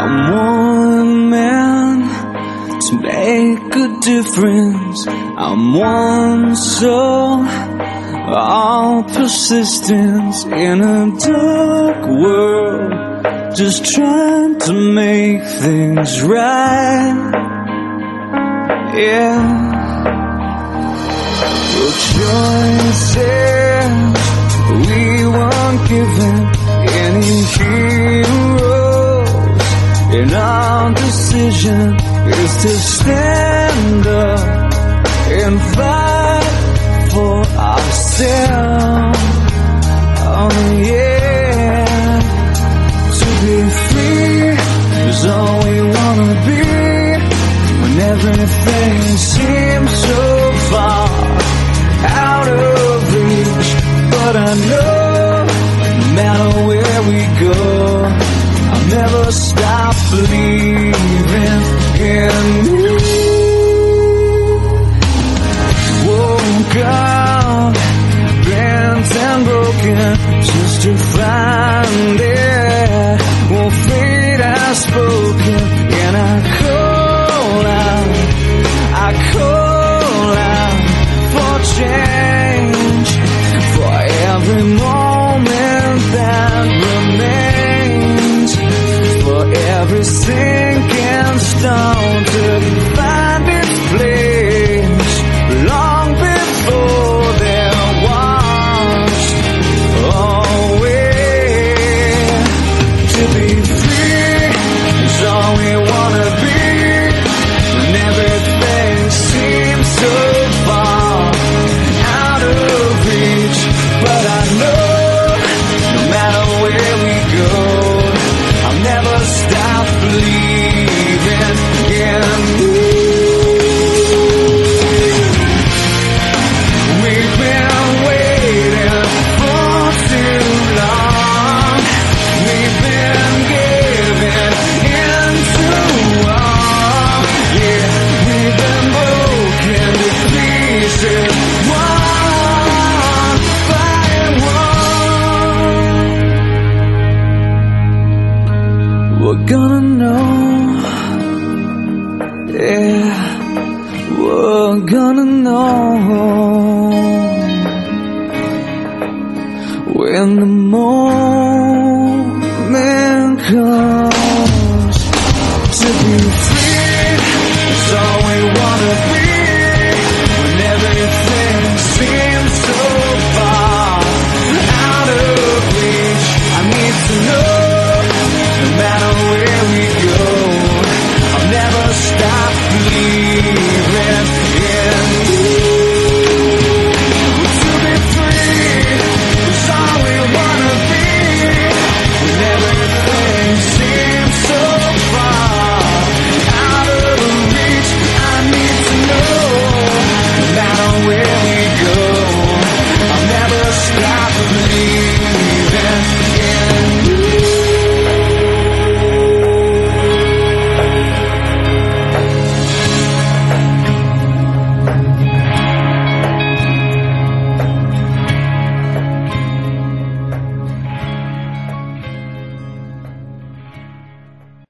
I'm one man to make a difference. I'm one soul, all persistence in a dark world, just trying to make things right. Yeah. Well, choices we weren't given, any heroes, and our decision is to stand up and fight for ourselves. Oh yeah. To be free is all we wanna be, when everything seems so far out of reach. But I know no matter where we go, I'll never stop believing in you. Woke up bent and broken just to find it. Well, fate has spoken, and I call out for change, for every moment that remains, for every sinking stone to find its place long before there was always. To be free is all we wanna be, when everything seems so far out of reach. But I know no matter where we go, I'll never stop believing in you. We've been waiting for too long, we've been giving in too long. Yeah, we've been broken to pieces, one by one. We're gonna know, yeah, we're gonna know when the